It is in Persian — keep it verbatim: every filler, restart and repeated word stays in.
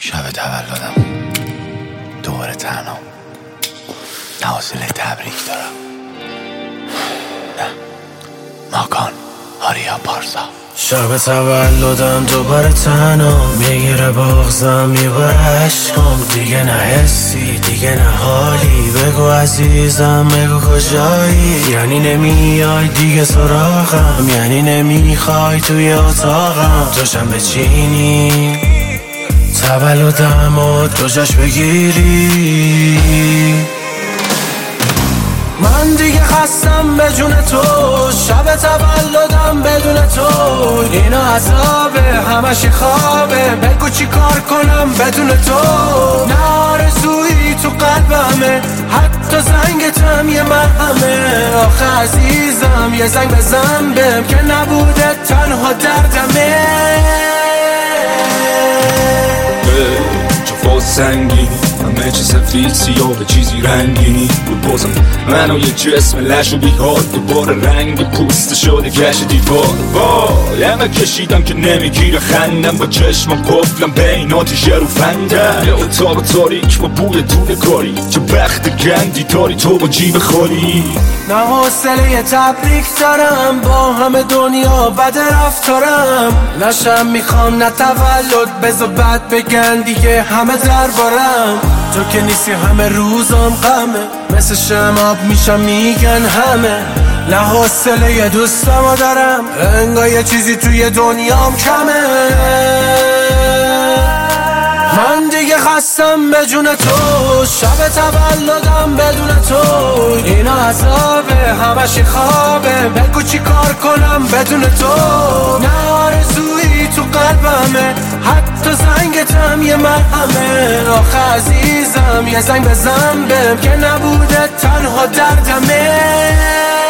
شب تولدم دوباره تنها نه حوصله تبریک دارم. نه ماکان آریا پارسا. شب تولدم دوباره تنها میگیره بغزم میبره عشقم، دیگه نه حسی دیگه نه حالی. بگو عزیزم بگو کجایی، یعنی نمیای دیگه سراغم، یعنی نمیخوای توی اتاقم جاشم بچینی تولدم و تو جاش بگیری. من دیگه خستم به جون تو، شب تولدم بدون تو اینا عذابه همش خوابه. بگو چی کار کنم بدون تو، نه آرزویی تو قلبمه حتی زنگتم یه مرهمه. آخه عزیزم یه زنگ بزن بهم که نبوده تنها دردمه. جفا سنگین همه چی سفید سیاه چیزی رنگینی بود، بازم منو یه جسم لش و بیحال دوباره رنگ پوست شده کش دیوار. وای همه کشیدم که نمیگیره خندم، با چشمم قفلم بین آتیشه رو فندم. یه اتاق تاریک با بوی دونه کاری، چه بخت گندی داری تو با جیب خالی. نه حوصله تبریک دارم با همه دنیا بد رفتارم، نشم میخوام نه تولد بذار بد بگن دیگه همه دربارم. تو که نیستی همه روزم غمه، مثل شماب میشم میگن همه. نه حوصله دوستامو دارم انگار یه چیزی توی دنیام کمه. من دیگه خستم به جون تو، شب تولدم بدون تو اینا عذابه همش خوابه. بگو چی کار کنم بدون تو، نه آرزویی تو قلبمه حتی زنگتم یه مرهمه. آخه عزیزم یه زنگ بزن بهم که نبوده تنها دردمه.